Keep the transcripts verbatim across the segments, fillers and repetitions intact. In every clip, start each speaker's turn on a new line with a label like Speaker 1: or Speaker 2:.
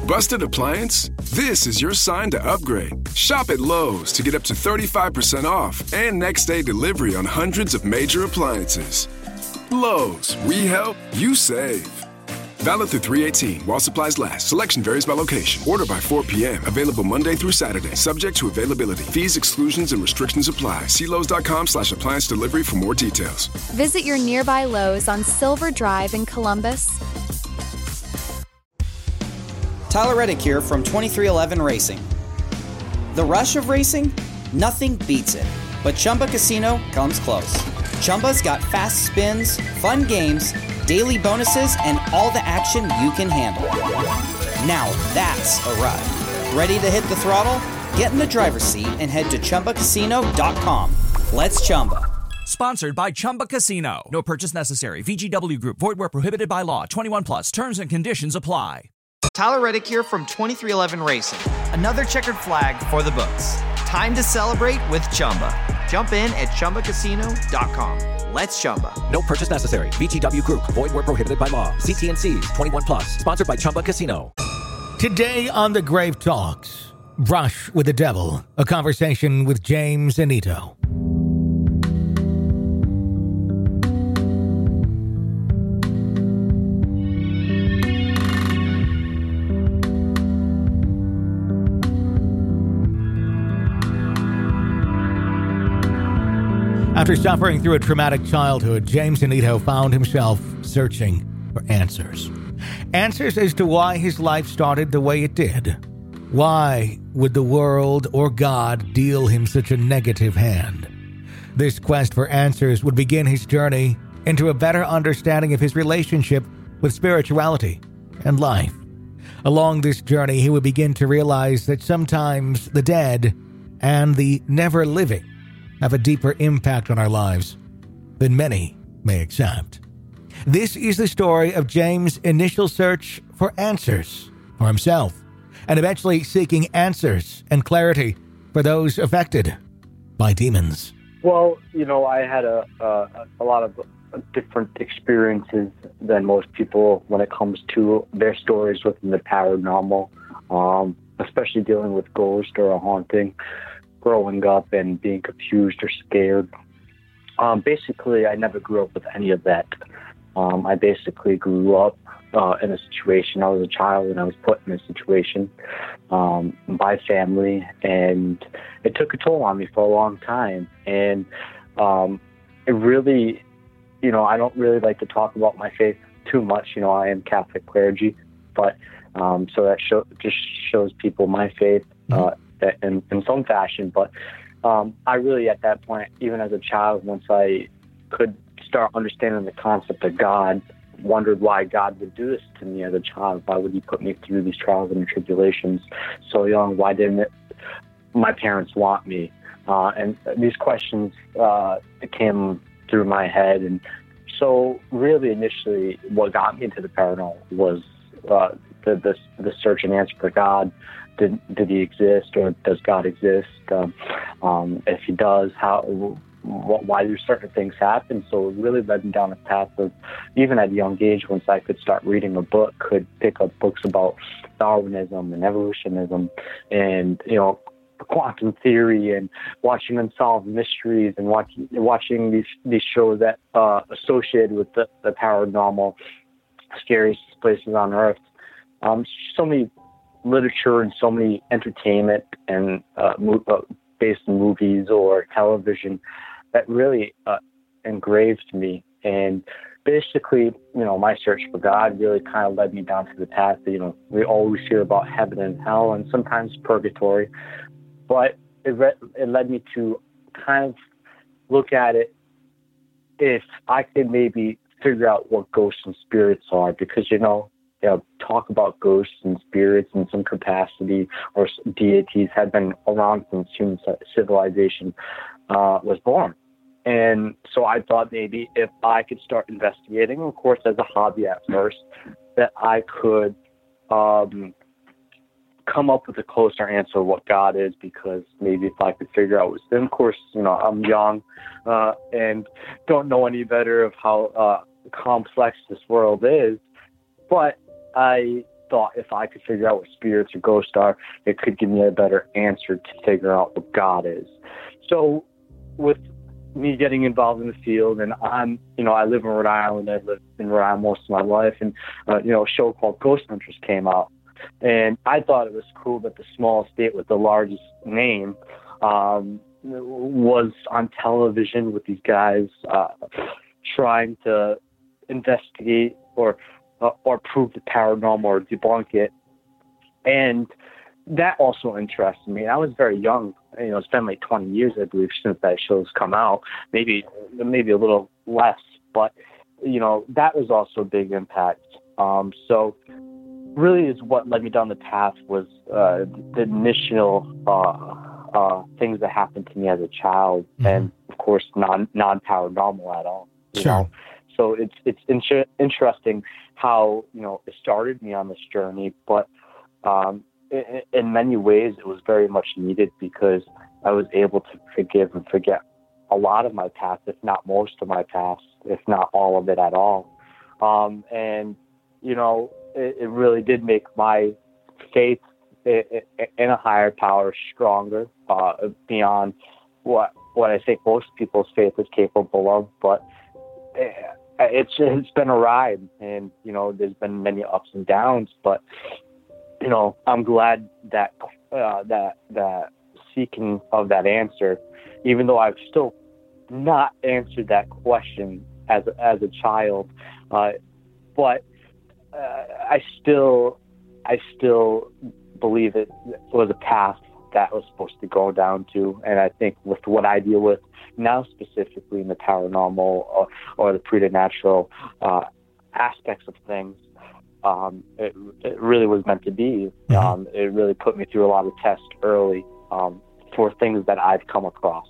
Speaker 1: Busted appliance? This is your sign to upgrade. Shop at Lowe's to get up to thirty-five percent off and next day delivery on hundreds of major appliances. Lowe's, we help, you save. Valid through three eighteen while supplies last. Selection varies by location. Order by four p.m. Available Monday through Saturday. Subject to availability. Fees, exclusions, and restrictions apply. See Lowe's.com slash appliance delivery for more details.
Speaker 2: Visit your nearby Lowe's on Silver Drive in Columbus.
Speaker 3: Tyler Reddick here from twenty-three eleven Racing. The rush of racing? Nothing beats it. But Chumba Casino comes close. Chumba's got fast spins, fun games, daily bonuses, and all the action you can handle. Now that's a ride. Ready to hit the throttle? Get in the driver's seat and head to Chumba Casino dot com. Let's Chumba.
Speaker 4: Sponsored by Chumba Casino. No purchase necessary. V G W Group. Void where prohibited by law. twenty-one plus. Terms and conditions apply.
Speaker 3: Tyler Reddick here from twenty-three eleven Racing. Another checkered flag for the books. Time to celebrate with Chumba. Jump in at Chumba Casino dot com. Let's Chumba.
Speaker 5: No purchase necessary. V G W Group. Void where prohibited by law. See T and C's. twenty-one plus. Sponsored by Chumba Casino.
Speaker 6: Today on The Grave Talks, Brush with the Devil, a conversation with James and Ito. After suffering through a traumatic childhood, James Anito found himself searching for answers. Answers as to why his life started the way it did. Why would the world or God deal him such a negative hand? This quest for answers would begin his journey into a better understanding of his relationship with spirituality and life. Along this journey, he would begin to realize that sometimes the dead and the never living have a deeper impact on our lives than many may accept. This is the story of James' initial search for answers for himself, and eventually seeking answers and clarity for those affected by demons.
Speaker 7: Well, you know, I had a a, a lot of different experiences than most people when it comes to their stories within the paranormal, um, especially dealing with ghosts or a haunting. Growing up and being confused or scared. Um, basically, I never grew up with any of that. Um, I basically grew up uh, in a situation. I was a child and I was put in a situation um, by family, and it took a toll on me for a long time. And um, it really, you know, I don't really like to talk about my faith too much. You know, I am Catholic clergy, but um, so that show, just shows people my faith. Uh, In, in some fashion, but um, I really, at that point, even as a child, once I could start understanding the concept of God, wondered why God would do this to me as a child. Why would he put me through these trials and tribulations so young? Why didn't it, my parents want me? Uh, and these questions uh, came through my head. And so really initially what got me into the paranormal was uh, the, the, the search and answer for God. Did, did he exist, or does God exist? Um, um, if he does, how? Wh- why do certain things happen? So it really led me down a path of, even at a young age, once I could start reading a book, could pick up books about Darwinism and evolutionism, and you know, quantum theory, and watching unsolved mysteries, and watching watching these these shows that uh, associated with the, the paranormal, scariest places on earth. Um, so many. Literature and so many entertainment and uh, mo- uh, based in movies or television that really uh, engraved me. And basically, you know, my search for God really kind of led me down to the path that, you know, we always hear about heaven and hell and sometimes purgatory, but it, re- it led me to kind of look at it if I could maybe figure out what ghosts and spirits are, because, you know, You know, talk about ghosts and spirits in some capacity or deities have been around since human civilization uh, was born. And so I thought maybe if I could start investigating, of course, as a hobby at first, that I could um, come up with a closer answer of what God is, because maybe if I could figure out, then of course, you know, I'm young uh, and don't know any better of how uh, complex this world is, but I thought if I could figure out what spirits or ghosts are, it could give me a better answer to figure out what God is. So with me getting involved in the field, and I'm, you know, I live in Rhode Island. I lived in Rhode Island most of my life, and, uh, you know, a show called Ghost Hunters came out. And I thought it was cool that the small state with the largest name um, was on television with these guys uh, trying to investigate or uh, or prove the paranormal or debunk it. And that also interested me. I was very young. You know, it's been like twenty years, I believe, since that show's come out. Maybe maybe a little less, but you know, that was also a big impact. Um, so. Really is what led me down the path was uh, the initial uh, uh, things that happened to me as a child, mm-hmm. and of course non non paranormal at all. You
Speaker 6: sure.
Speaker 7: know? So it's it's inter- interesting how you know it started me on this journey, but um, in, in many ways it was very much needed because I was able to forgive and forget a lot of my past, if not most of my past, if not all of it at all, um, and you know. It really did make my faith in a higher power stronger, uh, beyond what what I think most people's faith is capable of. But it's it's been a ride, and you know, there's been many ups and downs. But you know, I'm glad that uh, that that seeking of that answer, even though I've still not answered that question as as a child, uh, but. Uh, I still, I still believe it was a path that I was supposed to go down to, and I think with what I deal with now, specifically in the paranormal or, or the preternatural uh, aspects of things, um, it, it really was meant to be. Mm-hmm. Um, it really put me through a lot of tests early um, for things that I've come across.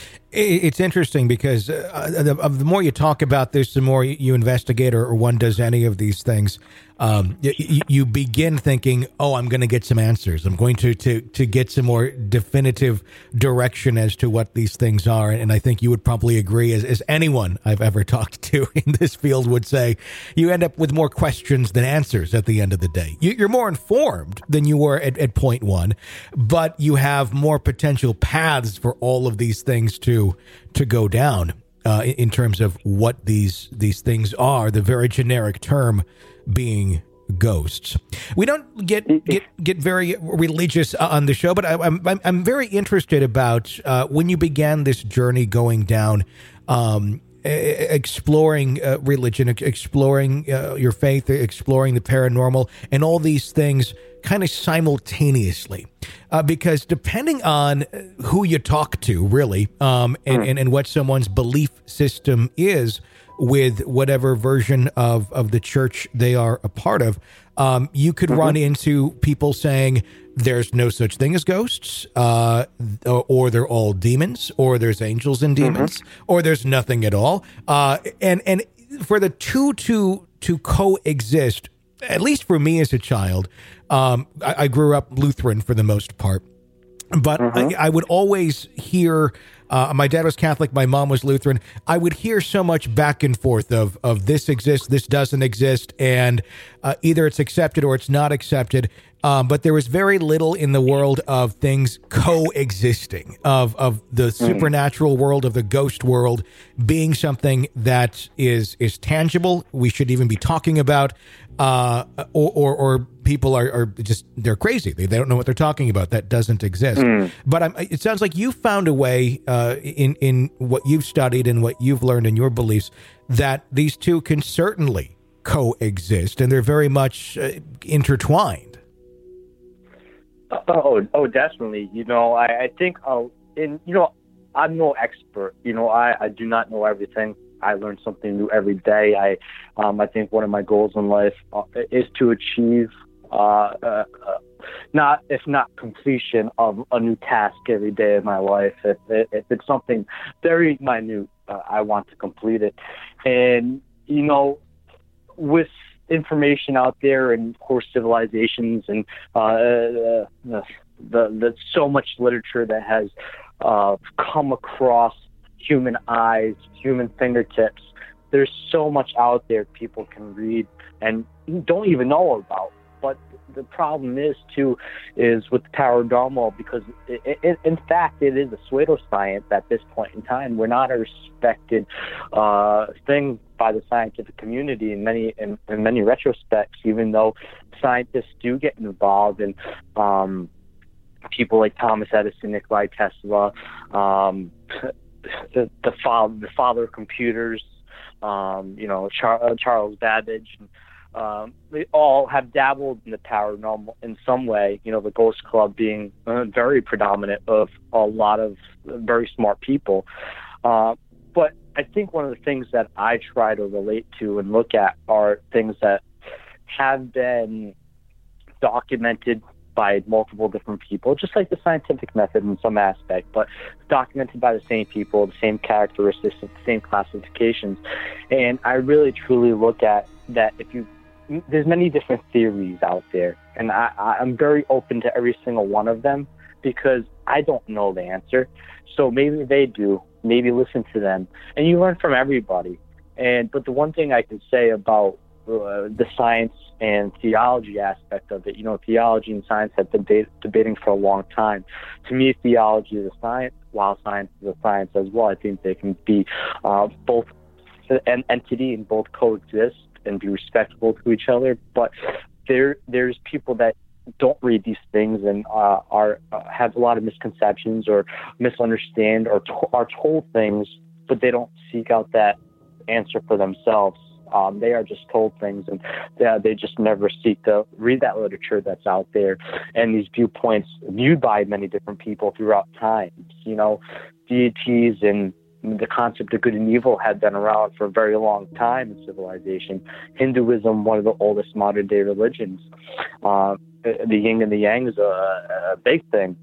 Speaker 6: It's interesting because uh, the, the more you talk about this, the more you investigate or, or one does any of these things, um, you, you begin thinking, oh, I'm going to get some answers. I'm going to, to, to get some more definitive direction as to what these things are. And I think you would probably agree, as, as anyone I've ever talked to in this field would say, you end up with more questions than answers at the end of the day. You, you're more informed than you were at, at point one, but you have more potential paths for all of these things to to go down uh, in terms of what these these things are. The very generic term being ghosts. We don't get get, get very religious on the show, but I, I'm I'm very interested about uh, when you began this journey going down, um, exploring uh, religion, exploring uh, your faith, exploring the paranormal, and all these things kind of simultaneously, uh, because depending on who you talk to, really, um, and, and, and what someone's belief system is with whatever version of, of the church they are a part of, um, you could mm-hmm. run into people saying there's no such thing as ghosts, uh, or, or they're all demons, or there's angels and demons, mm-hmm. or there's nothing at all. Uh, and and for the two to to coexist, at least for me as a child, um, I, I grew up Lutheran for the most part, but mm-hmm. I, I would always hear, uh, my dad was Catholic, my mom was Lutheran. I would hear so much back and forth of, of this exists, this doesn't exist, and uh, either it's accepted or it's not accepted. Um, but there was very little in the world of things coexisting, of of the supernatural world, of the ghost world, being something that is is tangible. We should even be talking about, uh, or, or or people are, are just they're crazy. They they don't know what they're talking about. That doesn't exist. Mm. But I'm, it sounds like you found a way uh, in in what you've studied and what you've learned in your beliefs that these two can certainly coexist, and they're very much uh, intertwined.
Speaker 7: Oh, oh, definitely. You know, I, I think, uh, in, you know, I'm no expert. You know, I, I do not know everything. I learn something new every day. I, um, I think one of my goals in life uh, is to achieve, uh, uh, uh, not if not completion of a new task every day of my life. If, if it's something very minute, uh, I want to complete it. And you know, with information out there, and of course civilizations, and uh, the, the, the so much literature that has uh, come across human eyes, human fingertips. There's so much out there people can read and don't even know about. But the problem is, too, is with the paranormal, because it, it, in fact, it is a pseudoscience at this point in time. We're not a respected uh, thing by the scientific community in many in, in many retrospects, even though scientists do get involved in um, people like Thomas Edison, Nikola Tesla, um, the, the, father, the father of computers, um, you know, Char- uh, Charles Babbage. Um, they all have dabbled in the paranormal in some way, you know, the Ghost Club being uh, very predominant of a lot of very smart people. Uh, but I think one of the things that I try to relate to and look at are things that have been documented by multiple different people, just like the scientific method in some aspect, but documented by the same people, the same characteristics, the same classifications. And I really truly look at that if you there's many different theories out there, and I, I'm very open to every single one of them because I don't know the answer. So maybe they do. Maybe listen to them, and you learn from everybody. And but the one thing I can say about uh, the science and theology aspect of it, you know, theology and science have been debate, debating for a long time. To me, theology is a science, while science is a science as well. I think they can be uh, both an entity and both coexist and be respectful to each other, but there there's people that don't read these things and uh, are uh, have a lot of misconceptions or misunderstand or to- are told things, but they don't seek out that answer for themselves. Um, they are just told things, and they, they just never seek to read that literature that's out there and these viewpoints viewed by many different people throughout time. You know, deities and the concept of good and evil had been around for a very long time in civilization. Hinduism, one of the oldest modern day religions. Uh, the, the yin and the yang is a, a big thing.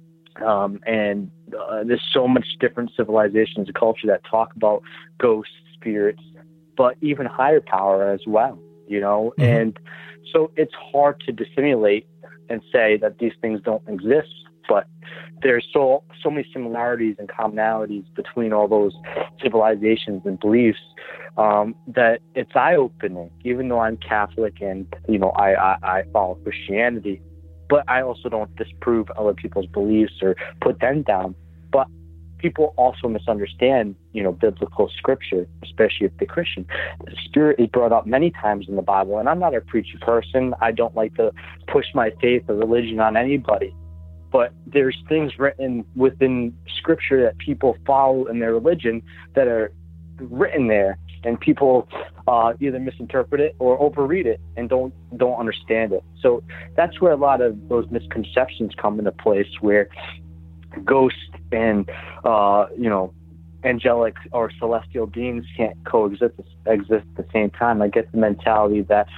Speaker 7: Um, and uh, there's so much different civilizations and culture that talk about ghosts, spirits, but even higher power as well, you know? Mm-hmm. And so it's hard to dissimulate and say that these things don't exist, but there's so so many similarities and commonalities between all those civilizations and beliefs um, that it's eye-opening, even though I'm Catholic and, you know, I, I, I follow Christianity, but I also don't disprove other people's beliefs or put them down. But people also misunderstand, you know, biblical scripture, especially if they're Christian. The spirit is brought up many times in the Bible, and I'm not a preachy person. I don't like to push my faith or religion on anybody. But there's things written within scripture that people follow in their religion that are written there, and people uh, either misinterpret it or overread it and don't don't understand it. So that's where a lot of those misconceptions come into place, where ghosts and uh, you know, angelic or celestial beings can't coexist exist at the same time. I get the mentality that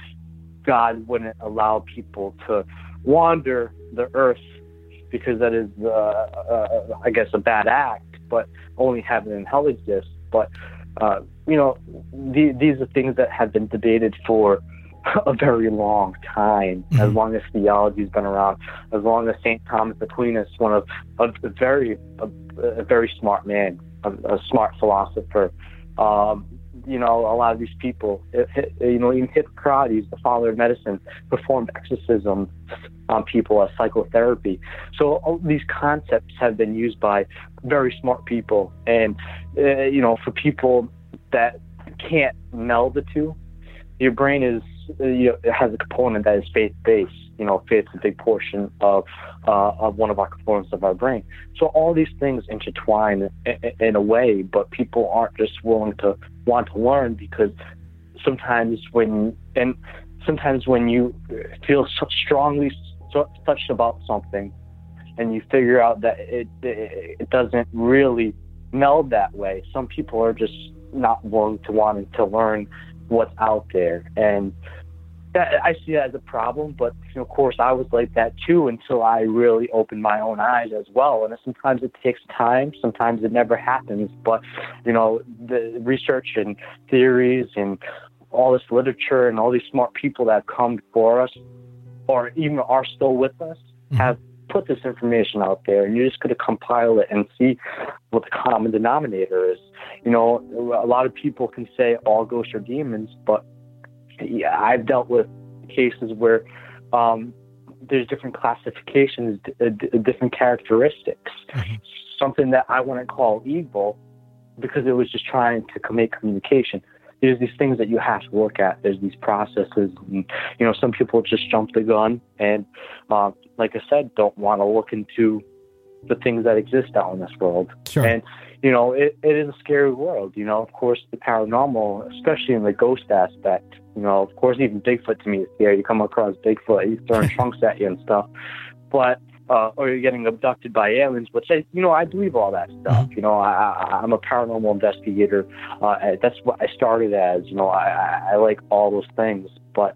Speaker 7: God wouldn't allow people to wander the earth because that is, uh, uh, I guess, a bad act, but only heaven and hell exist. But, uh, you know, the, these are things that have been debated for a very long time, mm-hmm. as long as theology has been around, as long as Saint Thomas Aquinas, one of a, a very, a, a very smart man, a, a smart philosopher, um, you know, a lot of these people, it, it, you know, even Hippocrates, the father of medicine, performed exorcism on people as psychotherapy. So all these concepts have been used by very smart people. And, uh, you know, for people that can't meld the two, your brain is, uh, you know, it has a component that is faith-based. You know, faith is a big portion of uh, of one of our components of our brain. So all these things intertwine in, in a way, but people aren't just willing to want to learn, because sometimes when and sometimes when you feel so strongly so, touched about something, and you figure out that it, it it doesn't really meld that way, some people are just not willing to want to learn what's out there. And that, I see that as a problem, but you know, of course I was like that too until I really opened my own eyes as well. And sometimes it takes time, sometimes it never happens, but you know, the research and theories and all this literature and all these smart people that have come before us, or even are still with us, have put this information out there, and you just got to compile it and see what the common denominator is. You know, a lot of people can say all ghosts are demons, but yeah, I've dealt with cases where um, there's different classifications, d- d- different characteristics. Mm-hmm. Something that I wouldn't call evil because it was just trying to make communication. There's these things that you have to look at. There's these processes. And, you know, some people just jump the gun and, uh, like I said, don't want to look into the things that exist out in this world.
Speaker 6: Sure.
Speaker 7: And, you know, it, it is a scary world. You know, of course, the paranormal, especially in the ghost aspect, you know, of course, even Bigfoot to me is scary. You come across Bigfoot, he's throwing trunks at you and stuff. But, uh, or you're getting abducted by aliens, which, I, you know, I believe all that stuff. Mm-hmm. You know, I, I, I'm a paranormal investigator. Uh, that's what I started as. You know, I, I, I like all those things. But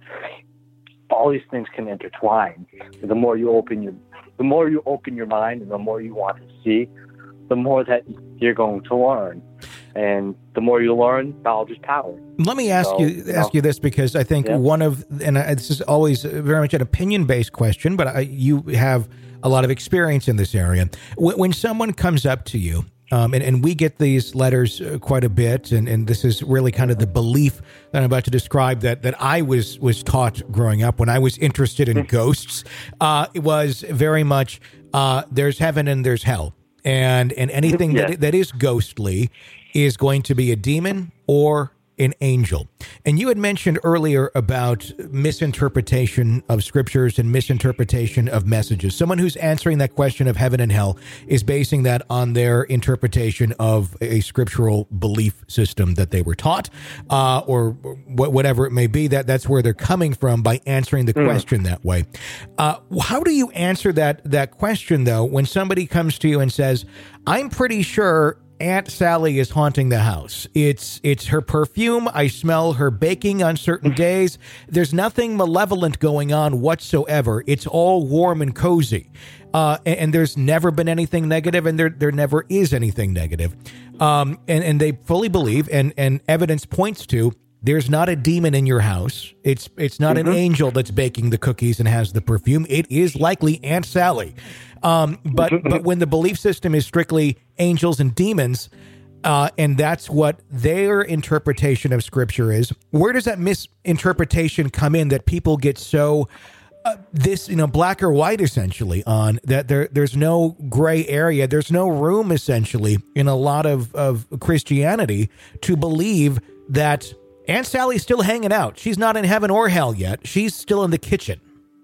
Speaker 7: all these things can intertwine. The more you open your, the more you open your mind, and the more you want to see, the more that you're going to learn. And the more you learn, knowledge is power.
Speaker 6: Let me ask so, you ask you, know, you this, because I think yeah. one of, and this is always very much an opinion-based question, but I, you have a lot of experience in this area. When, when someone comes up to you, um, and, and we get these letters uh, quite a bit, and, and this is really kind of the belief that I'm about to describe that that I was was taught growing up when I was interested in ghosts. Uh, it was very much uh, there's heaven and there's hell. And and anything yeah. that that is ghostly is going to be a demon or an angel. And you had mentioned earlier about misinterpretation of scriptures and misinterpretation of messages. Someone who's answering that question of heaven and hell is basing that on their interpretation of a scriptural belief system that they were taught, uh, or wh- whatever it may be. That that's where they're coming from by answering the mm. question that way. Uh, how do you answer that that question, though, when somebody comes to you and says, I'm pretty sure Aunt Sally is haunting the house. It's it's her perfume. I smell her baking on certain days. There's nothing malevolent going on whatsoever. It's all warm and cozy. Uh, and, and there's never been anything negative, and there there never is anything negative. Um, and, and they fully believe, and, and evidence points to, there's not a demon in your house. It's it's not mm-hmm. an angel that's baking the cookies and has the perfume. It is likely Aunt Sally. Um, but but when the belief system is strictly angels and demons, uh, and that's what their interpretation of Scripture is, where does that misinterpretation come in that people get so uh, this you know black or white essentially on that there there's no gray area, there's no room essentially in a lot of of Christianity to believe that Aunt Sally's still hanging out. She's not in heaven or hell yet. She's still in the kitchen.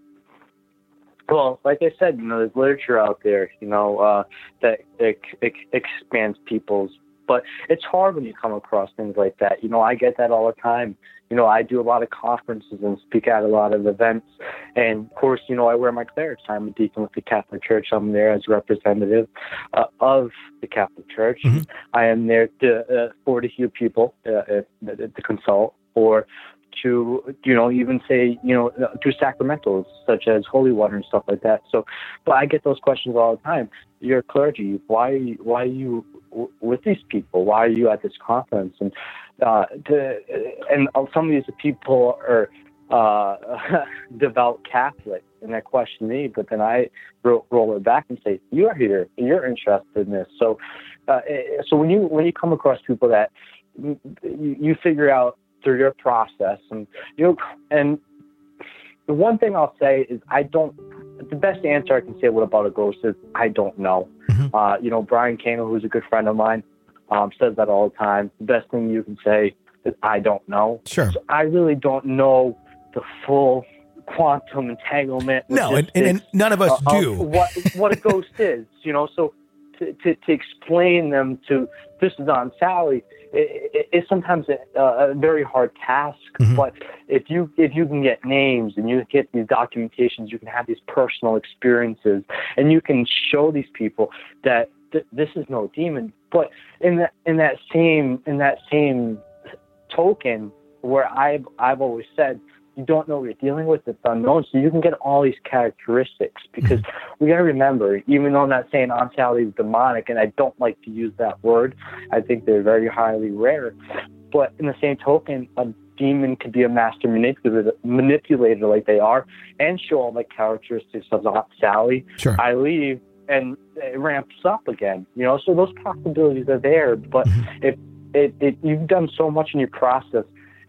Speaker 7: Well, like I said, you know, there's literature out there, you know, uh, that it, it expands people's, but it's hard when you come across things like that. You know, I get that all the time. You know, I do a lot of conferences and speak at a lot of events. And of course, you know, I wear my clerics. I'm a deacon with the Catholic Church. I'm there as a representative uh, of the Catholic Church. Mm-hmm. I am there to, uh, for to hear people, uh, to consult, or to, you know, even say, you know, do sacramentals such as holy water and stuff like that. So, but I get those questions all the time. You're a clergy. Why, why are you w- with these people? Why are you at this conference? And, uh, to, and some of these people are, uh, devout Catholic, and they question me, but then I ro- roll it back and say, you are here, you're interested in this. So, uh, so when you, when you come across people that you, you figure out through your process, and you know, and the one thing I'll say is I don't. The best answer I can say what about a ghost is I don't know. Mm-hmm. Uh, you know, Brian Kano, who's a good friend of mine, um, says that all the time. The best thing you can say is I don't know.
Speaker 6: Sure.
Speaker 7: So I really don't know the full quantum entanglement.
Speaker 6: No, and, and, and none of us uh, do.
Speaker 7: Of what what a ghost is, you know. So to, to to explain them to this is on Sally. It's sometimes a, a very hard task, mm-hmm. but if you if you can get names and you get these documentations, you can have these personal experiences, and you can show these people that th- this is no demon. But in that in that same in that same token, where I've I've always said, you don't know what you're dealing with, it's unknown. So you can get all these characteristics, because we got to remember, even though I'm not saying Aunt Sally is demonic, and I don't like to use that word, I think they're very highly rare. But in the same token, a demon could be a master manipulator, manipulator like they are, and show all the characteristics of Aunt Sally.
Speaker 6: Sure.
Speaker 7: I leave, and it ramps up again. You know, so those possibilities are there. But if it, it, you've done so much in your process, and you've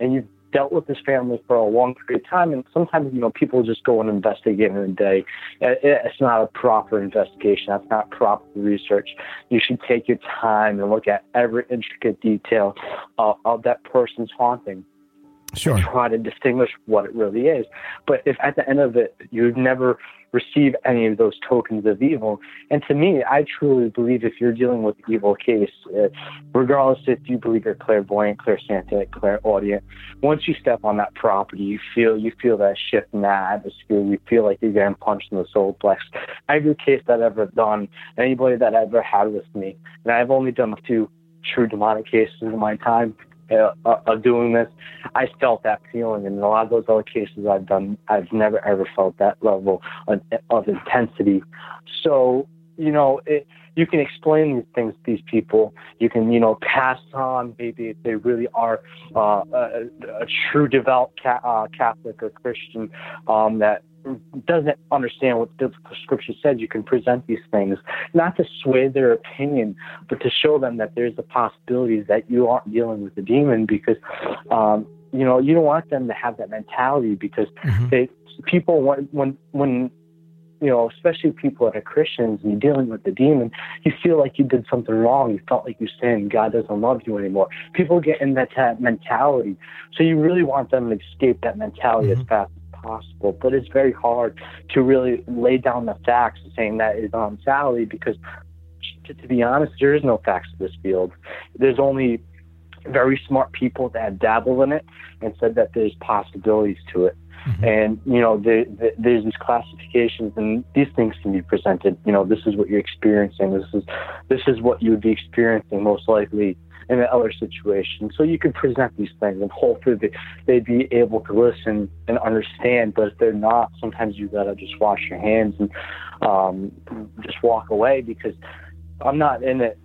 Speaker 7: dealt with this family for a long period of time, and sometimes, you know, people just go and investigate in a day. It's not a proper investigation. That's not proper research. You should take your time and look at every intricate detail of, of that person's haunting.
Speaker 6: Sure.
Speaker 7: And try to distinguish what it really is. But if at the end of it, you never receive any of those tokens of evil, and to me, I truly believe if you're dealing with evil case, uh, regardless if you believe you're clairvoyant, clairsentient, clairaudient, once you step on that property, you feel you feel that shift in that atmosphere. You feel like you're getting punched in the solar plex. Every case that I've ever done, anybody that I've ever had with me, and I've only done a few true demonic cases in my time Uh, of doing this, I felt that feeling. And in a lot of those other cases I've done, I've never ever felt that level of, of intensity. So, you know, it, you can explain these things to these people. You can, you know, pass on maybe if they really are uh, a, a true devout ca- uh, Catholic or Christian um, that doesn't understand what biblical scripture says. You can present these things, not to sway their opinion, but to show them that there's the possibilities that you aren't dealing with a demon, because, um, you know, you don't want them to have that mentality, because mm-hmm. they, people, when, when, when, you know, especially people that are Christians and you're dealing with the demon, you feel like you did something wrong. You felt like you sinned. God doesn't love you anymore. People get in that, that mentality. So you really want them to escape that mentality mm-hmm. as fast possible, but it's very hard to really lay down the facts saying that is on Sally, because to, to be honest, there is no facts to this field. There's only very smart people that have dabbled in it and said that there's possibilities to it. Mm-hmm. And, you know, the, the, there's these classifications, and these things can be presented. You know, this is what you're experiencing. This is this is what you would be experiencing most likely in another situation. So you can present these things, and hopefully they, they'd be able to listen and understand. But if they're not, sometimes you gotta just wash your hands and um, just walk away, because I'm not in it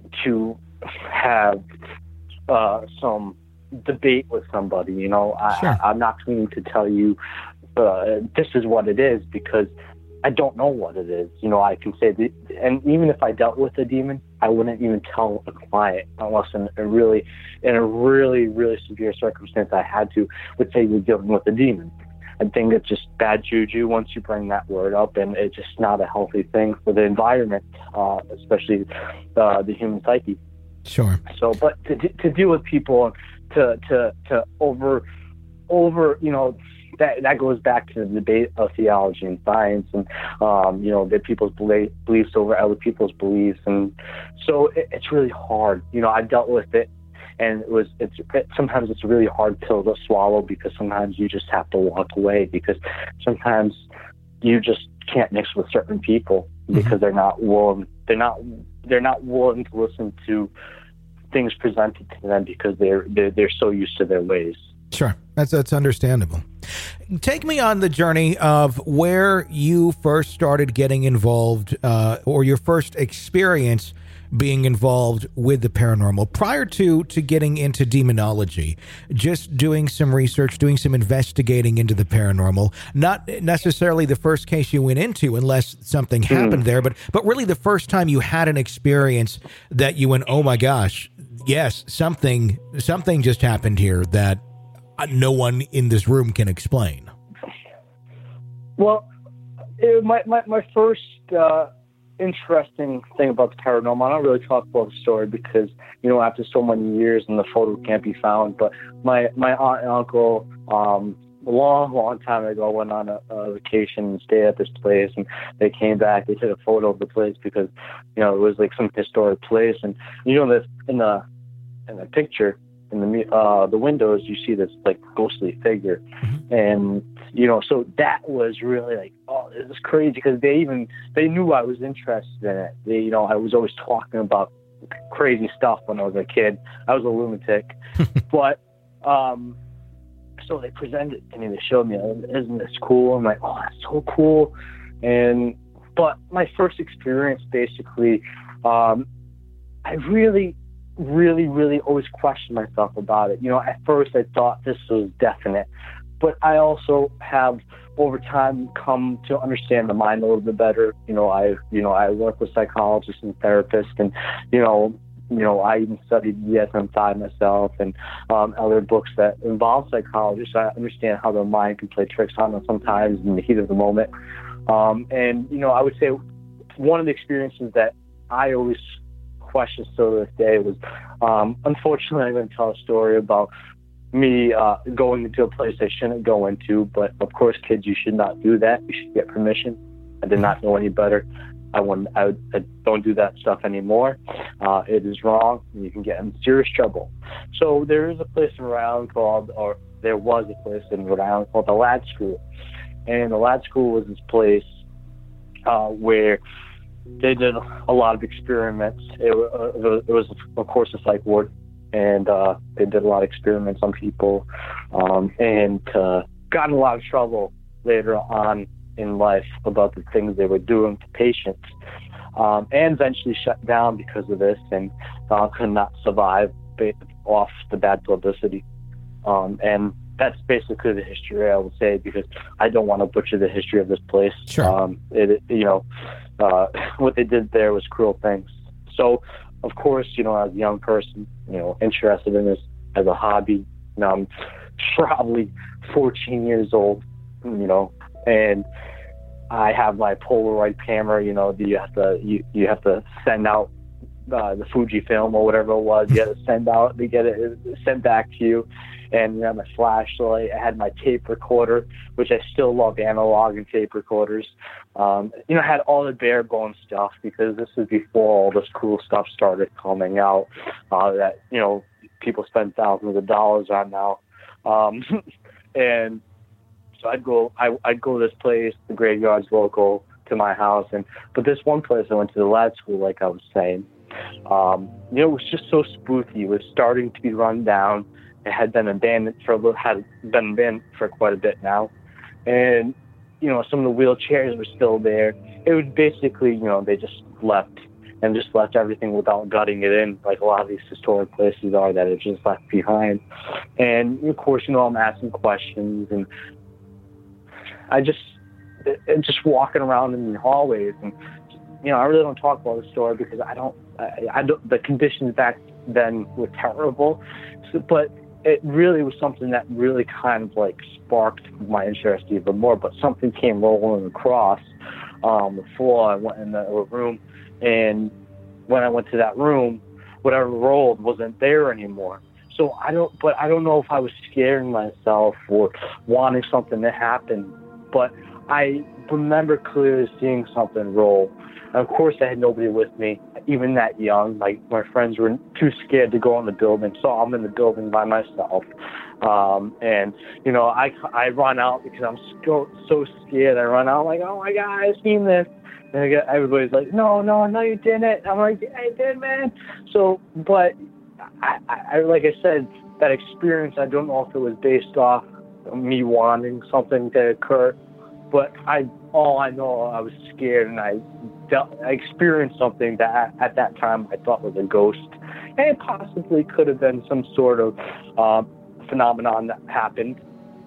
Speaker 7: to have uh, some debate with somebody. You know, I,
Speaker 6: sure.
Speaker 7: I, I'm not going to tell you uh, this is what it is, because I don't know what it is. You know, I can say that, and even if I dealt with a demon, I wouldn't even tell a client unless in a really, in a really, really severe circumstance I had to, would say you're dealing with a demon. I think it's just bad juju once you bring that word up, and it's just not a healthy thing for the environment, uh, especially uh, the human psyche.
Speaker 6: Sure.
Speaker 7: So, but to to deal with people, to to to over, over, you know, that that goes back to the debate of theology and science, and um, you know, that people's belief, beliefs over other people's beliefs, and so it, it's really hard. You know, I dealt with it, and it was it's it, sometimes it's a really hard pill to swallow, because sometimes you just have to walk away, because sometimes you just can't mix with certain people because mm-hmm. they're not willing they're not they're not willing to listen to things presented to them, because they're they're, they're so used to their ways.
Speaker 6: Sure, that's that's understandable. Take me on the journey of where you first started getting involved, uh, or your first experience being involved with the paranormal prior to to getting into demonology. Just doing some research, doing some investigating into the paranormal. Not necessarily the first case you went into, unless something mm. happened there, but but really the first time you had an experience that you went, oh my gosh, yes, something something just happened here that no one in this room can explain.
Speaker 7: Well, it, my, my my first uh, interesting thing about the paranormal, I don't really talk about the story because, you know, after so many years and the photo can't be found, but my, my aunt and uncle, um, a long, long time ago, went on a, a vacation and stayed at this place, and they came back, they took a photo of the place because, you know, it was like some historic place, and, you know, this in the, in the picture, in the uh, the windows, you see this like ghostly figure, and you know, so that was really like, oh, it was crazy, because they even they knew I was interested in it. They, you know, I was always talking about crazy stuff when I was a kid. I was a lunatic, but um, so they presented it to me. They showed me, isn't this cool? I'm like, oh, that's so cool. And but my first experience, basically, um, I really. really, really always questioned myself about it. You know, at first I thought this was definite, but I also have over time come to understand the mind a little bit better. You know, I, you know, I work with psychologists and therapists, and, you know, you know, I even studied D S M five myself and um, other books that involve psychology, so I understand how the mind can play tricks on us sometimes in the heat of the moment. Um, and, you know, I would say one of the experiences that I always question still to this day was, um, unfortunately, I'm going to tell a story about me uh, going into a place I shouldn't go into. But, of course, kids, you should not do that. You should get permission. I did not know any better. I, wouldn't, I, I don't do that stuff anymore. Uh, it is wrong, and you can get in serious trouble. So there is a place in Rhode Island called, or there was a place in Rhode Island called the Ladd School. And the Ladd School was this place uh, where they did a lot of experiments. It, uh, it was, of course, a psych ward, and uh, they did a lot of experiments on people, um, and uh, got in a lot of trouble later on in life about the things they were doing to patients, um, and eventually shut down because of this, and uh, could not survive off the bad publicity. Um, and that's basically the history, I will say, because I don't want to butcher the history of this place.
Speaker 6: Sure.
Speaker 7: Um, it, you know, uh, what they did there was cruel things. So, of course, you know, as a young person, you know, interested in this as a hobby, you know, I'm probably fourteen years old, you know, and I have my Polaroid camera. You know, you have to you, you have to send out uh, the Fujifilm or whatever it was. You have to send out to get it sent back to you. And you know, my flashlight. I had my tape recorder, which I still love analog and tape recorders. Um, you know, I had all the bare bones stuff because this was before all this cool stuff started coming out uh, that you know people spend thousands of dollars on now. Um, and so I'd go, I, I'd go to this place, the graveyard's local to my house, and but this one place I went to, the Ladd School, like I was saying, um, you know, it was just so spooky. It was starting to be run down. It had been abandoned for a little, had been abandoned for quite a bit now, and you know, some of the wheelchairs were still there. It was basically, you know, they just left and just left everything without gutting it in, like a lot of these historic places are that are just left behind. And of course, you know, I'm asking questions, and I just, it, just walking around in the hallways, and you know, I really don't talk about the story because I don't, I, I don't, the conditions back then were terrible, so, but it really was something that really kind of like sparked my interest even more. But something came rolling across um, the floor. I went in the room, and when I went to that room, whatever rolled wasn't there anymore. So I don't, but I don't know if I was scaring myself or wanting something to happen. But I remember clearly seeing something roll. And of course, I had nobody with me, even that young. Like, my friends were too scared to go in the building, so I'm in the building by myself. Um, and, you know, I, I run out because I'm so, so scared. I run out like, oh, my God, I've seen this. And I get, everybody's like, no, no, no, you didn't. I'm like, I did, man. So, but, I, I, like I said, that experience, I don't know if it was based off of me wanting something to occur. But I, all I know, I was scared, and I, dealt, I experienced something that at that time I thought was a ghost, and it possibly could have been some sort of uh, phenomenon that happened.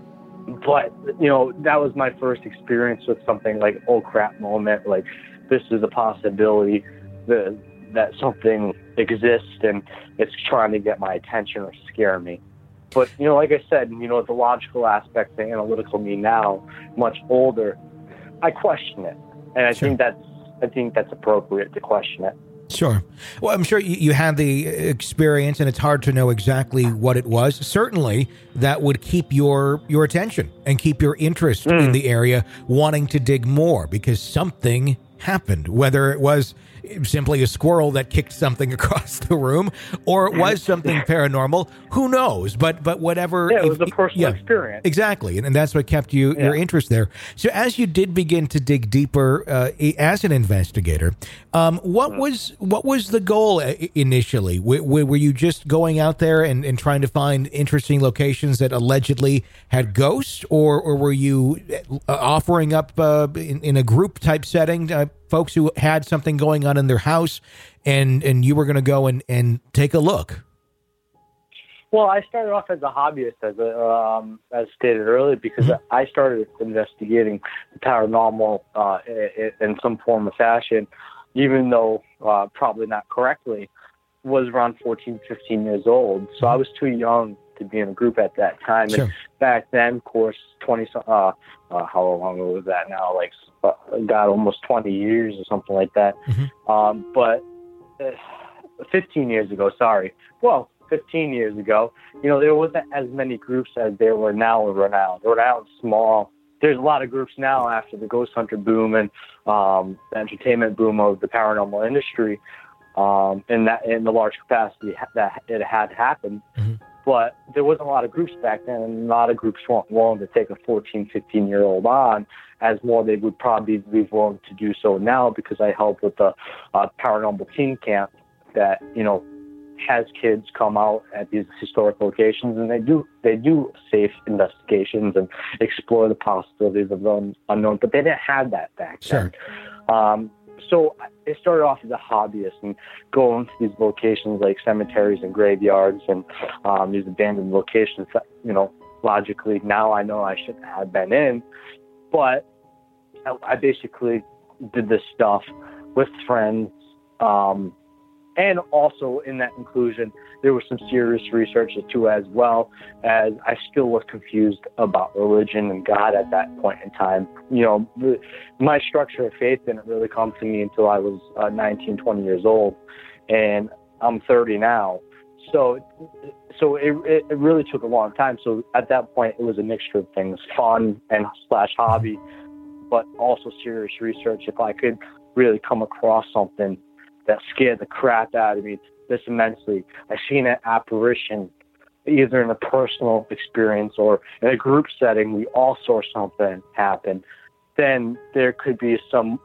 Speaker 7: But you know, that was my first experience with something like, oh crap moment, like this is a possibility that that something exists and it's trying to get my attention or scare me. But, you know, like I said, you know, the logical aspect, the analytical me now, much older, I question it. And I
Speaker 6: Sure.
Speaker 7: think that's I think that's appropriate to question it.
Speaker 6: Sure. Well, I'm sure you, you had the experience, and it's hard to know exactly what it was. Certainly, that would keep your your attention and keep your interest
Speaker 7: Mm.
Speaker 6: in the area, wanting to dig more because something happened, whether it was simply a squirrel that kicked something across the room, or it was something paranormal. Who knows? But but whatever.
Speaker 7: Yeah, it was a
Speaker 6: if-
Speaker 7: personal
Speaker 6: yeah,
Speaker 7: experience.
Speaker 6: Exactly, and, and that's what kept you your
Speaker 7: Yeah.
Speaker 6: interest there. So as you did begin to dig deeper uh, i- as an investigator, um, what was what was the goal uh, initially? W- w- were you just going out there and, and trying to find interesting locations that allegedly had ghosts, or or were you uh, offering up uh, in, in a group type setting uh, folks who had something going on in their house, and and you were going to go and, and take a look?
Speaker 7: Well, I started off as a hobbyist, as a, um, as stated earlier, because I started investigating the paranormal uh, in, in some form or fashion, even though uh, probably not correctly. was around fourteen, fifteen years old, so I was too young to be in a group at that time.
Speaker 6: Sure.
Speaker 7: And back then, of course, twenty, uh, uh, how long was that now? Like, uh, God, almost twenty years or something like that.
Speaker 6: Mm-hmm.
Speaker 7: Um, but uh, fifteen years ago, sorry. Well, fifteen years ago, you know, there wasn't as many groups as there were now in Rhode Island. Rhode Island's small. There's a lot of groups now after the ghost hunter boom and um, the entertainment boom of the paranormal industry, um, and that in the large capacity that it had happened.
Speaker 6: Mm-hmm.
Speaker 7: But there wasn't a lot of groups back then, and a lot of groups weren't willing to take a fourteen, fifteen-year-old on, as more they would probably be willing to do so now, because I help with the uh, paranormal teen camp that, you know, has kids come out at these historic locations, and they do they do safe investigations and explore the possibilities of the unknown. But they didn't have that back then.
Speaker 6: Sure.
Speaker 7: Um, so it started off as a hobbyist and going to these locations like cemeteries and graveyards and um, these abandoned locations that, you know, logically now I know I shouldn't have been in, but I, I basically did this stuff with friends. Um, And also in that inclusion, there was some serious research too, as well, as I still was confused about religion and God at that point in time. You know, the, my structure of faith didn't really come to me until I was uh, nineteen, twenty years old, and I'm thirty now. So, so it, it really took a long time. So at that point, it was a mixture of things, fun and slash hobby, but also serious research. If I could really come across something that scared the crap out of me this immensely, I seen an apparition, either in a personal experience or in a group setting, we all saw something happen, then there could be some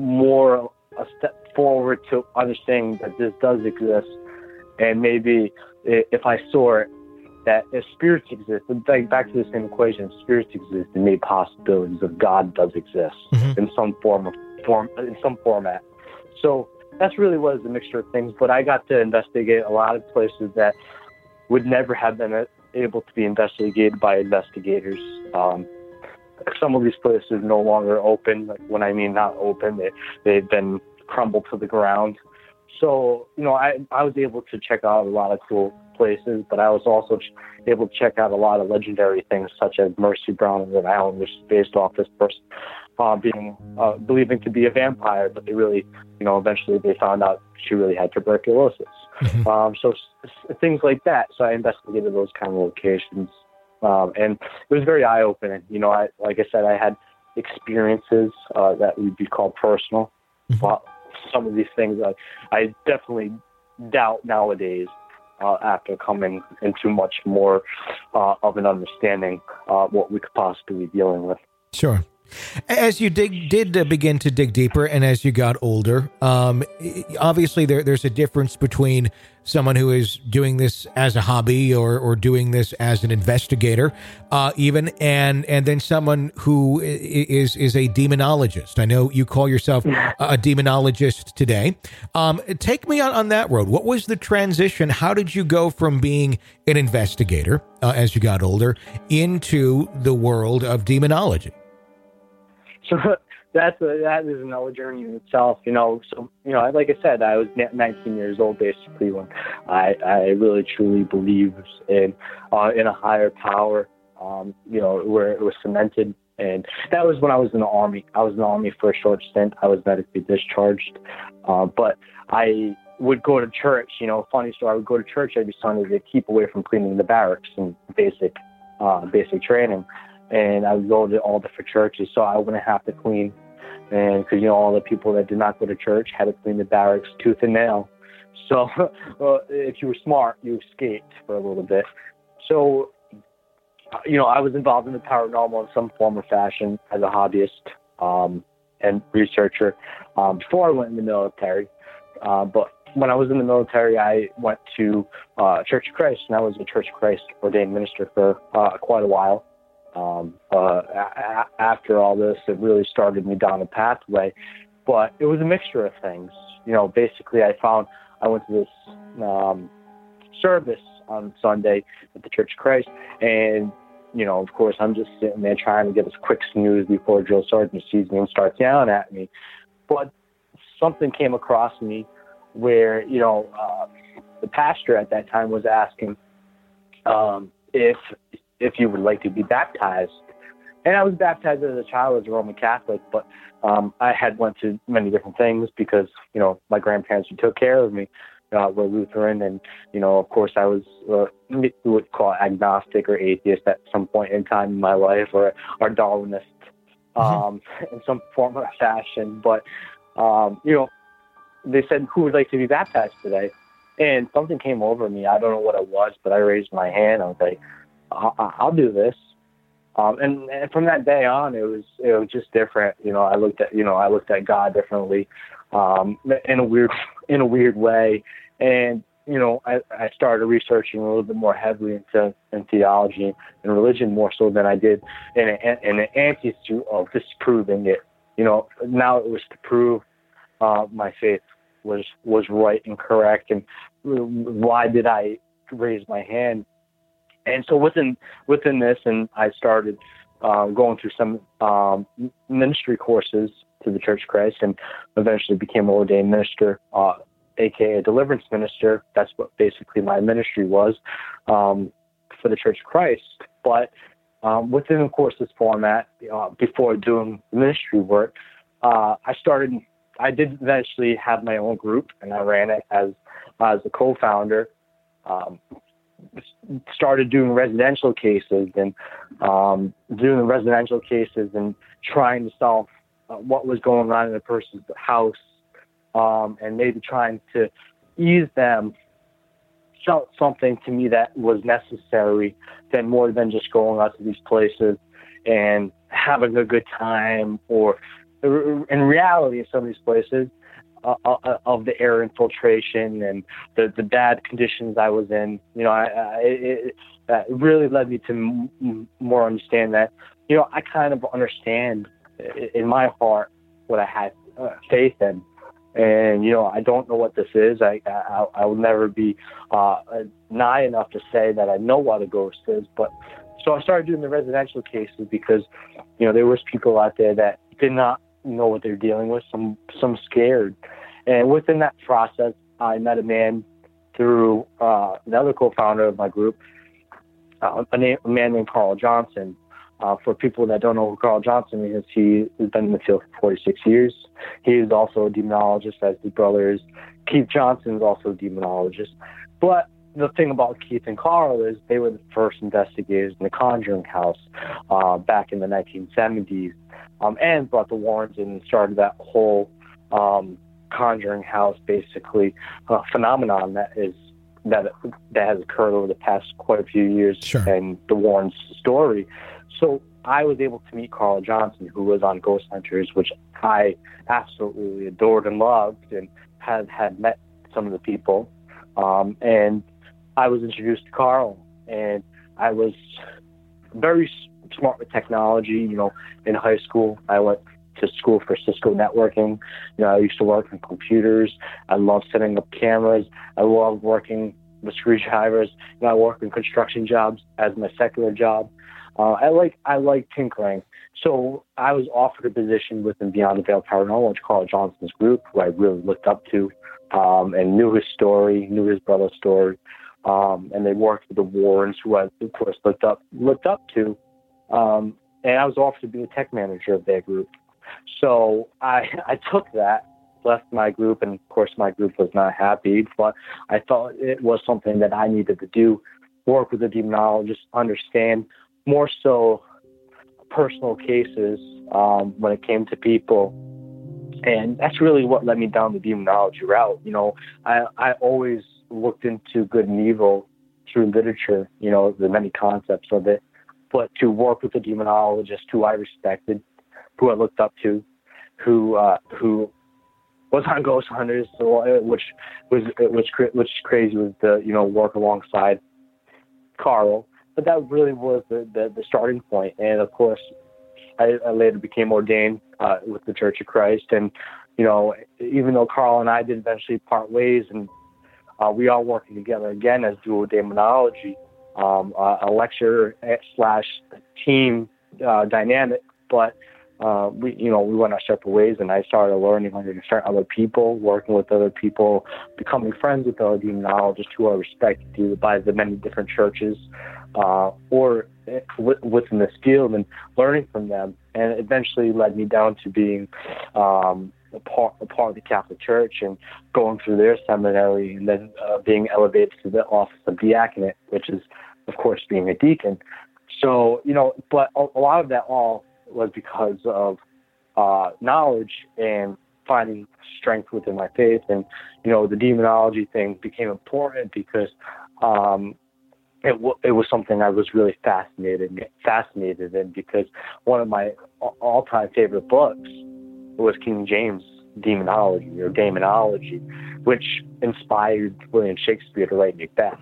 Speaker 7: more a step forward to understanding that this does exist. And maybe if I saw it, that if spirits exist, like back to the same equation, if spirits exist, and maybe possibilities of God does exist
Speaker 6: mm-hmm.
Speaker 7: in some form of form in some format. So that's really was a mixture of things, but I got to investigate a lot of places that would never have been able to be investigated by investigators. Um, some of these places are no longer open. Like when I mean not open, they, they've been crumbled to the ground. So, you know, I, I was able to check out a lot of cool places, but I was also able to check out a lot of legendary things, such as Mercy Brown in Rhode Island, which is based off this person uh, being uh, believing to be a vampire, but they really, you know, eventually they found out she really had tuberculosis. Mm-hmm. Um, so s- things like that. So I investigated those kind of locations, um, and it was very eye-opening. You know, I like I said, I had experiences uh, that would be called personal. Mm-hmm. But some of these things I, I definitely doubt nowadays. Uh, after coming into much more uh, of an understanding uh, what we could possibly be dealing with.
Speaker 6: Sure. As you dig, did uh, begin to dig deeper, and as you got older, um, obviously there, there's a difference between someone who is doing this as a hobby or, or doing this as an investigator, uh, even, and and then someone who is is a demonologist. I know you call yourself a demonologist today. Um, take me on, on that road. What was the transition? How did you go from being an investigator uh, as you got older into the world of demonology?
Speaker 7: So that's a, that is another journey in itself, you know. So, you know, like I said, I was nineteen years old basically when I, I really truly believed in uh, in a higher power, um, you know, where it was cemented. And that was when I was in the Army. I was in the Army for a short stint. I was medically discharged. Uh, but I would go to church, you know, funny story, I would go to church every Sunday to keep away from cleaning the barracks and basic, uh, basic training. And I would go to all different churches, so I wouldn't have to clean. And because, you know, all the people that did not go to church had to clean the barracks tooth and nail. So uh, if you were smart, you escaped for a little bit. So, you know, I was involved in the paranormal in some form or fashion as a hobbyist um, and researcher um, before I went in the military. Uh, but when I was in the military, I went to uh, Church of Christ, and I was a Church of Christ ordained minister for uh, quite a while. Um, uh, a- after all this, it really started me down a pathway, but it was a mixture of things. You know, basically I found, I went to this, um, service on Sunday at the Church of Christ, and, you know, of course I'm just sitting there trying to get as quick snooze before Joe Sargent sees me and starts yelling at me. But something came across me where, you know, uh, the pastor at that time was asking um, if if you would like to be baptized. And I was baptized as a child as a Roman Catholic, but um, I had went to many different things because, you know, my grandparents who took care of me uh, were Lutheran. And, you know, of course I was, uh, we would call it agnostic or atheist at some point in time in my life, or, or Darwinist um, mm-hmm. in some form or fashion. But, um, you know, they said, who would like to be baptized today? And something came over me. I don't know what it was, but I raised my hand. I was like, I'll, I'll do this. Um, and, and from that day on, it was it was just different. You know, I looked at you know I looked at God differently, um, in a weird in a weird way. And you know, I, I started researching a little bit more heavily into in theology and religion, more so than I did in an in an anti of disproving it. You know, now it was to prove uh, my faith was was right and correct, and why did I raise my hand? And so within within this, and I started uh, going through some um, ministry courses to the Church of Christ, and eventually became an ordained minister, uh, aka a deliverance minister. That's what basically my ministry was um, for the Church of Christ. But um, within the courses format, uh, before doing ministry work, uh, I started. I did eventually have my own group, and I ran it as as a co-founder. Um, started doing residential cases and um, doing the residential cases and trying to solve uh, what was going on in a person's house, um, and maybe trying to ease them felt something to me that was necessary than more than just going out to these places and having a good time, or in reality, in some of these places, Uh, uh, of the air infiltration and the, the bad conditions I was in. You know, I, I, it, it really led me to m- more understand that, you know, I kind of understand in my heart what I had uh, faith in. And, you know, I don't know what this is. I, I, I will never be uh, nigh enough to say that I know what a ghost is. But so I started doing the residential cases because, you know, there was people out there that did not know what they're dealing with, some some scared. And within that process, I met a man through uh, another co-founder of my group, uh, a, name, a man named Carl Johnson. Uh, for people that don't know who Carl Johnson is, he has been in the field for forty-six years. He is also a demonologist, as his brother is. Keith Johnson is also a demonologist. But the thing about Keith and Carl is they were the first investigators in the Conjuring House uh, back in the nineteen seventies. Um, and brought the Warrens in and started that whole um, Conjuring House, basically, uh, phenomenon that is that that has occurred over the past quite a few years,
Speaker 6: sure.
Speaker 7: And the Warrens' story. So I was able to meet Carl Johnson, who was on Ghost Hunters, which I absolutely adored and loved, and had had met some of the people. Um, and I was introduced to Carl, and I was very smart with technology. You know, in high school, I went to school for Cisco networking. You know, I used to work on computers. I love setting up cameras. I love working with screwdrivers. You know, I work in construction jobs as my secular job. Uh, I like I like tinkering. So I was offered a position within Beyond the Veil Paranormal, which Carl Johnson's group, who I really looked up to, um, and knew his story, knew his brother's story. Um, and they worked with the Warrens, who I, of course, looked up looked up to. Um, and I was offered to be the tech manager of their group. So I I took that, left my group, and of course my group was not happy, but I thought it was something that I needed to do, work with the demonologist, understand more so personal cases um, when it came to people. And that's really what led me down the demonology route. You know, I, I always looked into good and evil through literature, you know, the many concepts of it. But to work with a demonologist who I respected, who I looked up to, who uh, who was on Ghost Hunters, which was which which crazy was the you know work alongside Carl. But that really was the, the, the starting point. And of course, I, I later became ordained uh, with the Church of Christ. And you know, even though Carl and I did eventually part ways, and uh, we are working together again as dual demonology. Um, uh, a lecture slash team uh, dynamic, but uh, we, you know, we went our separate ways, and I started learning under different other people, working with other people, becoming friends with other demonologists who are respected by the many different churches, uh, or within this field, and learning from them. And it eventually led me down to being um, a, part, a part of the Catholic Church and going through their seminary, and then uh, being elevated to the office of diaconate, which is, of course, being a deacon. So, you know, but a, a lot of that all was because of uh, knowledge and finding strength within my faith. And, you know, the demonology thing became important because um, it, w- it was something I was really fascinated, fascinated in, because one of my all-time favorite books was King James' Demonology, or Daemonology, which inspired William Shakespeare to write Macbeth.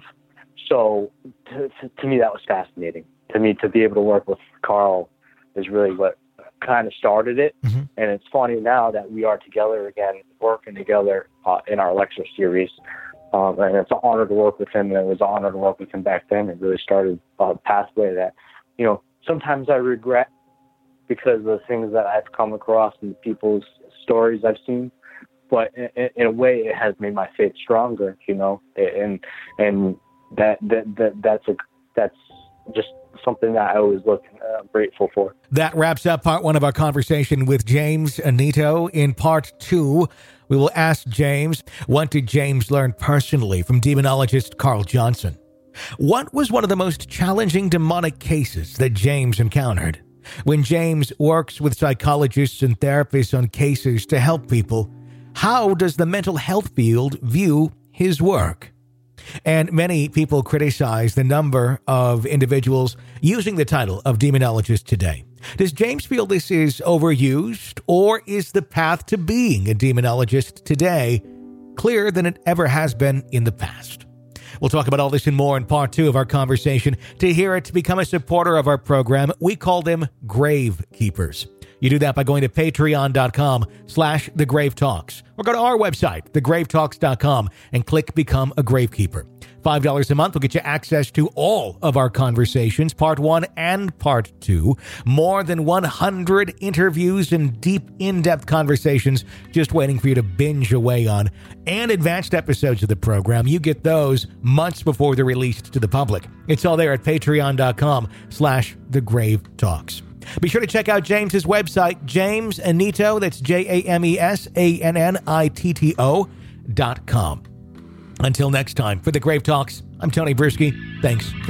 Speaker 7: So to, to, to me, that was fascinating. To me, to be able to work with Carl is really what kind of started it. Mm-hmm. And it's funny now that we are together again, working together uh, in our lecture series. Um, and it's an honor to work with him, and it was an honor to work with him back then. It really started a pathway that, you know, sometimes I regret because of the things that I've come across and the people's stories I've seen. But in, in a way, it has made my faith stronger, you know, and and that that, that that's a that's just something that I always look uh, grateful for.
Speaker 6: That wraps up part one of our conversation with James Anito. In part two, we will ask James, what did James learn personally from demonologist Carl Johnson? What was one of the most challenging demonic cases that James encountered? When James works with psychologists and therapists on cases to help people, how does the mental health field view his work? And many people criticize the number of individuals using the title of demonologist today. Does James feel this is overused, or is the path to being a demonologist today clearer than it ever has been in the past? We'll talk about all this and more in part two of our conversation. To hear it, to become a supporter of our program, we call them Grave Keepers. You do that by going to patreon.com slash The Grave Talks, or go to our website, the grave talks dot com, and click Become a Gravekeeper. five dollars a month will get you access to all of our conversations, part one and part two, more than one hundred interviews and deep, in-depth conversations just waiting for you to binge away on, and advanced episodes of the program. You get those months before they're released to the public. It's all there at patreon.com slash The Grave Talks. Be sure to check out James's website, James Anito, that's J A M E S A N N I T T O dot com. Until next time, for The Grave Talks, I'm Tony Brisky. Thanks for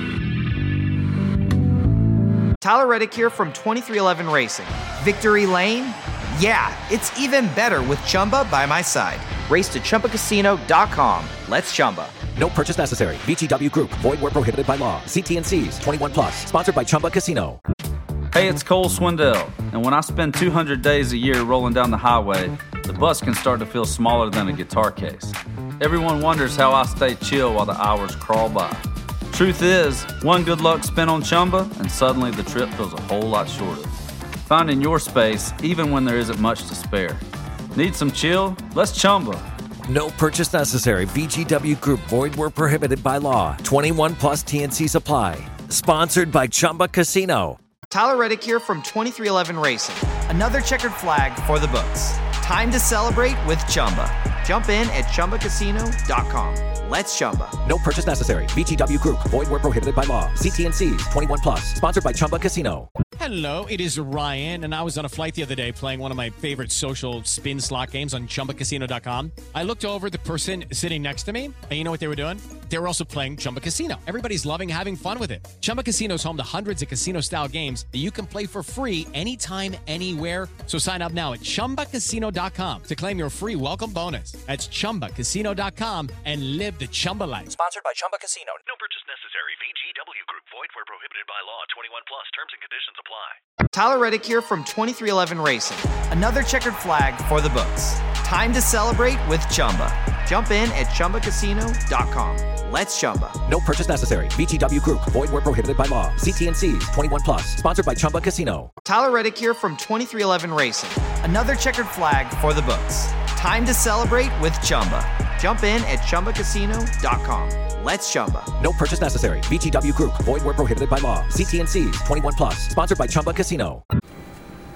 Speaker 6: listening.
Speaker 8: Tyler Reddick here from twenty-three eleven Racing. Victory Lane? Yeah, it's even better with Chumba by my side. Race to Chumba Casino dot com. Let's Chumba.
Speaker 5: No purchase necessary. V G W Group. Void where prohibited by law. See T and C's. twenty-one plus. Sponsored by Chumba Casino.
Speaker 9: Hey, it's Cole Swindell, and when I spend two hundred days a year rolling down the highway, the bus can start to feel smaller than a guitar case. Everyone wonders how I stay chill while the hours crawl by. Truth is, one good luck spent on Chumba, and suddenly the trip feels a whole lot shorter. Finding your space, even when there isn't much to spare. Need some chill? Let's Chumba.
Speaker 5: No purchase necessary. V G W Group. Void where prohibited by law. twenty-one plus T and C supply. Sponsored by Chumba Casino.
Speaker 8: Tyler Reddick here from twenty-three eleven Racing. Another checkered flag for the books. Time to celebrate with Chumba. Jump in at Chumba Casino dot com. Let's Chumba.
Speaker 5: No purchase necessary. V G W Group. Void where prohibited by law. See T and C's. twenty-one plus. Sponsored by Chumba Casino.
Speaker 10: Hello, it is Ryan, and I was on a flight the other day playing one of my favorite social spin slot games on Chumba Casino dot com. I looked over at the person sitting next to me, and you know what they were doing? They were also playing Chumba Casino. Everybody's loving having fun with it. Chumba Casino is home to hundreds of casino-style games that you can play for free anytime, anywhere. So sign up now at Chumba Casino dot com to claim your free welcome bonus. That's Chumba Casino dot com and live the Chumba life.
Speaker 5: Sponsored by Chumba Casino.
Speaker 11: No purchase necessary. V G W Group. Void where prohibited by law. twenty-one plus. Terms and conditions apply.
Speaker 8: Tyler Reddick here from twenty-three eleven Racing. Another checkered flag for the books. Time to celebrate with Chumba. Jump in at Chumba Casino dot com. Let's Chumba.
Speaker 5: No purchase necessary. V G W Group. Void where prohibited by law. See T and C's. twenty-one plus. Sponsored by Chumba Casino.
Speaker 8: Tyler Reddick here from twenty-three eleven Racing. Another checkered flag for the books. Time to celebrate with Chumba. Jump in at Chumba Casino dot com. Let's Chumba.
Speaker 5: No purchase necessary. V G W Group. Void where prohibited by law. See T and C's. twenty-one plus. Sponsored by Chumba Casino.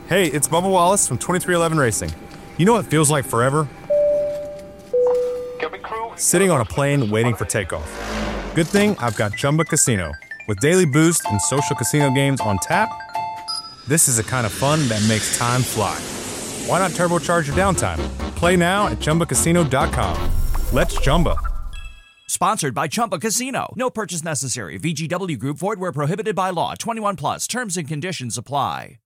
Speaker 12: Hey, it's Bubba Wallace from twenty-three eleven Racing. You know what feels like forever? Sitting on a plane waiting for takeoff. Good thing I've got Chumba Casino. With daily boost and social casino games on tap, this is the kind of fun that makes time fly. Why not turbocharge your downtime? Play now at Chumba Casino dot com. Let's Chumba.
Speaker 4: Sponsored by Chumba Casino. No purchase necessary. V G W Group. Void where prohibited by law. twenty-one plus. Terms and conditions apply.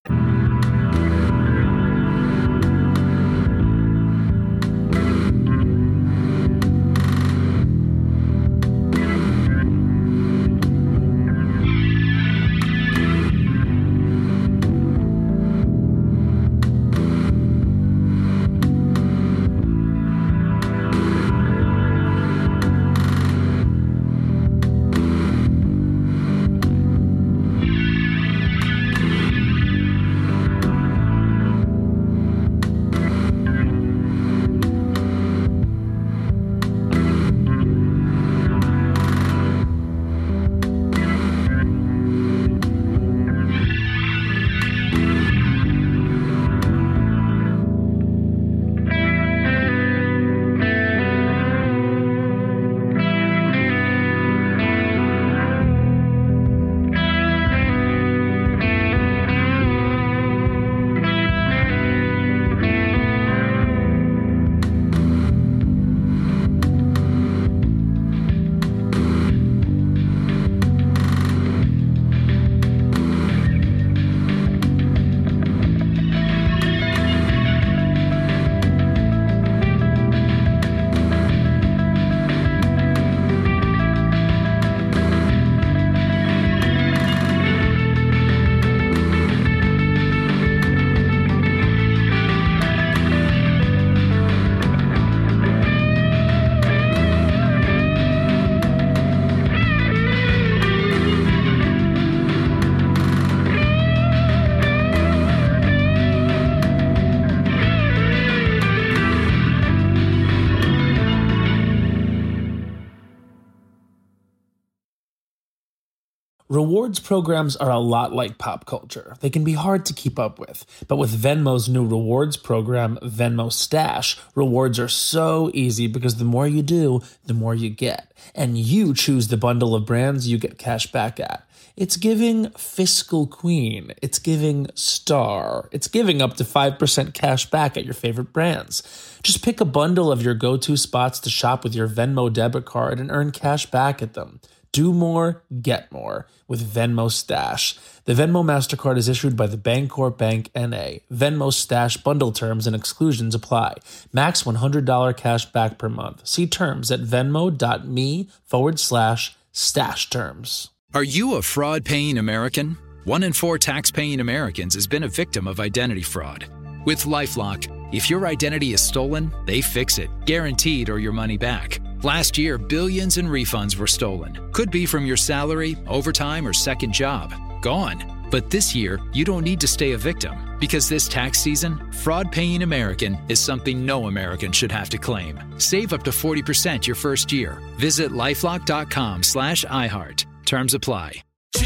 Speaker 13: Rewards programs are a lot like pop culture. They can be hard to keep up with. But with Venmo's new rewards program, Venmo Stash, rewards are so easy because the more you do, the more you get. And you choose the bundle of brands you get cash back at. It's giving Fiscal Queen. It's giving Star. It's giving up to five percent cash back at your favorite brands. Just pick a bundle of your go-to spots to shop with your Venmo debit card and earn cash back at them. Do more, get more with Venmo Stash. The Venmo MasterCard is issued by the Bancorp Bank N A. Venmo Stash bundle terms and exclusions apply. Max one hundred dollars cash back per month. See terms at venmo.me forward slash stash terms.
Speaker 14: Are you a fraud-paying American? One in four tax-paying Americans has been a victim of identity fraud. With LifeLock, if your identity is stolen, they fix it, guaranteed, or your money back. Last year, billions in refunds were stolen. Could be from your salary, overtime, or second job. Gone. But this year, you don't need to stay a victim. Because this tax season, fraud-paying American is something no American should have to claim. Save up to forty percent your first year. Visit LifeLock.com slash iHeart. Terms apply.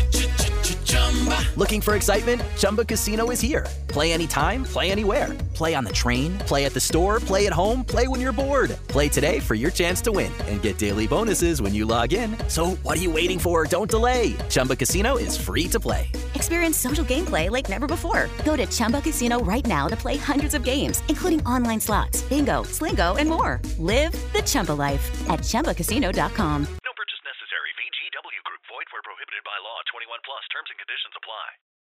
Speaker 15: Looking for excitement? Chumba Casino is here. Play anytime, play anywhere. Play on the train, play at the store, play at home, play when you're bored. Play today for your chance to win and get daily bonuses when you log in. So what are you waiting for? Don't delay. Chumba Casino is free to play.
Speaker 16: Experience social gameplay like never before. Go to Chumba Casino right now to play hundreds of games, including online slots, bingo, Slingo, and more. Live the Chumba life at Chumba Casino dot com.